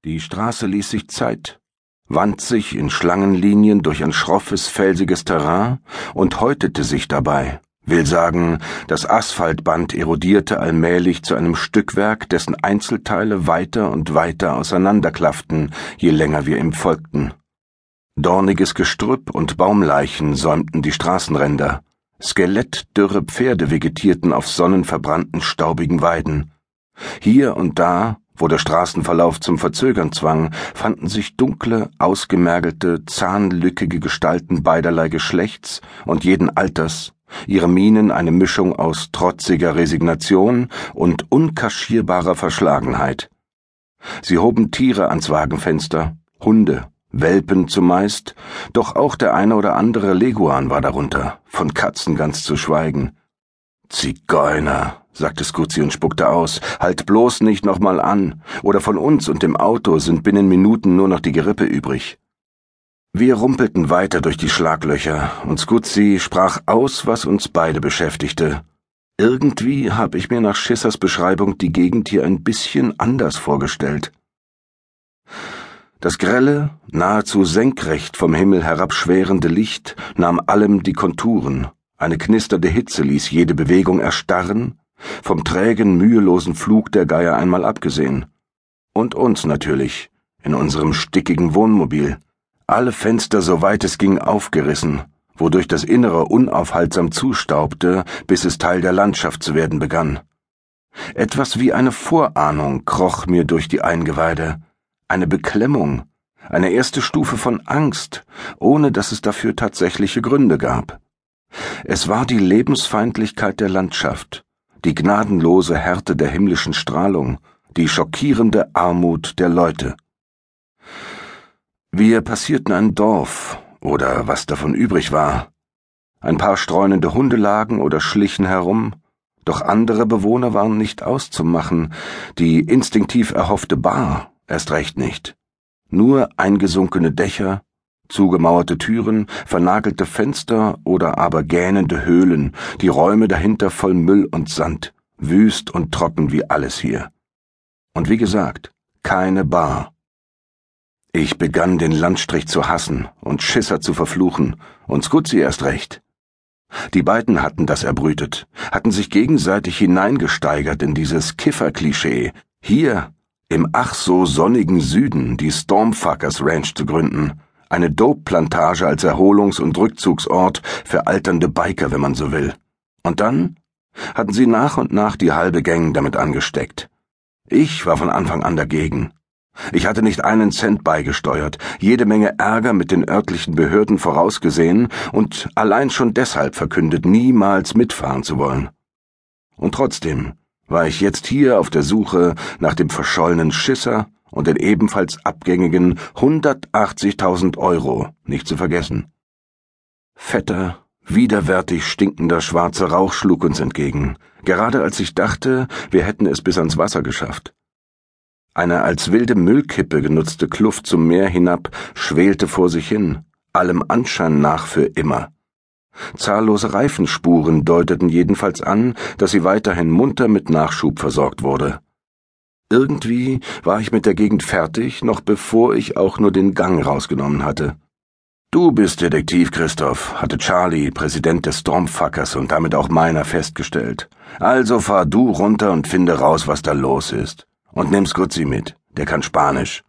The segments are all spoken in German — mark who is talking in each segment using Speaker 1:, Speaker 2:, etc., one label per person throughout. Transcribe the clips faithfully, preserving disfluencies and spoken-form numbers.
Speaker 1: Die Straße ließ sich Zeit, wand sich in Schlangenlinien durch ein schroffes, felsiges Terrain und häutete sich dabei, will sagen, das Asphaltband erodierte allmählich zu einem Stückwerk, dessen Einzelteile weiter und weiter auseinanderklafften, je länger wir ihm folgten. Dorniges Gestrüpp und Baumleichen säumten die Straßenränder, skelettdürre Pferde vegetierten auf sonnenverbrannten, staubigen Weiden. Hier und da, wo der Straßenverlauf zum Verzögern zwang, fanden sich dunkle, ausgemergelte, zahnlückige Gestalten beiderlei Geschlechts und jeden Alters, ihre Mienen eine Mischung aus trotziger Resignation und unkaschierbarer Verschlagenheit. Sie hoben Tiere ans Wagenfenster, Hunde, Welpen zumeist, doch auch der eine oder andere Leguan war darunter, von Katzen ganz zu schweigen. »Zigeuner«, sagte Scuzi und spuckte aus, »halt bloß nicht noch mal an, oder von uns und dem Auto sind binnen Minuten nur noch die Gerippe übrig.« Wir rumpelten weiter durch die Schlaglöcher, und Scuzi sprach aus, was uns beide beschäftigte. Irgendwie habe ich mir nach Schissers Beschreibung die Gegend hier ein bisschen anders vorgestellt. Das grelle, nahezu senkrecht vom Himmel herabschwärende Licht nahm allem die Konturen, eine knisternde Hitze ließ jede Bewegung erstarren, vom trägen, mühelosen Flug der Geier einmal abgesehen. Und uns natürlich, in unserem stickigen Wohnmobil, alle Fenster soweit es ging aufgerissen, wodurch das Innere unaufhaltsam zustaubte, bis es Teil der Landschaft zu werden begann. Etwas wie eine Vorahnung kroch mir durch die Eingeweide, eine Beklemmung, eine erste Stufe von Angst, ohne dass es dafür tatsächliche Gründe gab. Es war die Lebensfeindlichkeit der Landschaft, die gnadenlose Härte der himmlischen Strahlung, die schockierende Armut der Leute. Wir passierten ein Dorf, oder was davon übrig war. Ein paar streunende Hunde lagen oder schlichen herum, doch andere Bewohner waren nicht auszumachen, die instinktiv erhoffte Bar erst recht nicht. Nur eingesunkene Dächer, zugemauerte Türen, vernagelte Fenster oder aber gähnende Höhlen, die Räume dahinter voll Müll und Sand, wüst und trocken wie alles hier. Und wie gesagt, keine Bar. Ich begann den Landstrich zu hassen und Schisser zu verfluchen, und Scuzi erst recht. Die beiden hatten das erbrütet, hatten sich gegenseitig hineingesteigert in dieses Kiffer-Klischee, hier im ach so sonnigen Süden die Stormfuckers Ranch zu gründen, eine Dope-Plantage als Erholungs- und Rückzugsort für alternde Biker, wenn man so will. Und dann hatten sie nach und nach die halbe Gang damit angesteckt. Ich war von Anfang an dagegen. Ich hatte nicht einen Cent beigesteuert, jede Menge Ärger mit den örtlichen Behörden vorausgesehen und allein schon deshalb verkündet, niemals mitfahren zu wollen. Und trotzdem war ich jetzt hier auf der Suche nach dem verschollenen Schisser und den ebenfalls abgängigen hundertachtzigtausend Euro, nicht zu vergessen. Fetter, widerwärtig stinkender schwarzer Rauch schlug uns entgegen, gerade als ich dachte, wir hätten es bis ans Wasser geschafft. Eine als wilde Müllkippe genutzte Kluft zum Meer hinab schwelte vor sich hin, allem Anschein nach für immer. Zahllose Reifenspuren deuteten jedenfalls an, dass sie weiterhin munter mit Nachschub versorgt wurde. Irgendwie war ich mit der Gegend fertig, noch bevor ich auch nur den Gang rausgenommen hatte. »Du bist Detektiv, Christoph«, hatte Charlie, Präsident des Stormfuckers und damit auch meiner, festgestellt. »Also fahr du runter und finde raus, was da los ist. Und nimm Scuzi mit, der kann Spanisch.«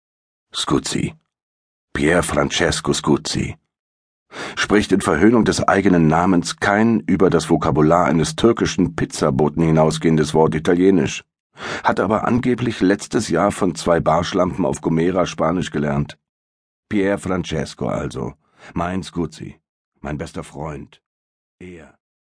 Speaker 1: Scuzi. Pier Francesco Scuzi. Spricht in Verhöhnung des eigenen Namens kein über das Vokabular eines türkischen Pizzaboten hinausgehendes Wort Italienisch, hat aber angeblich letztes Jahr von zwei Barschlampen auf Gomera Spanisch gelernt. Pier Francesco also, mein Scuzi, mein bester Freund, er.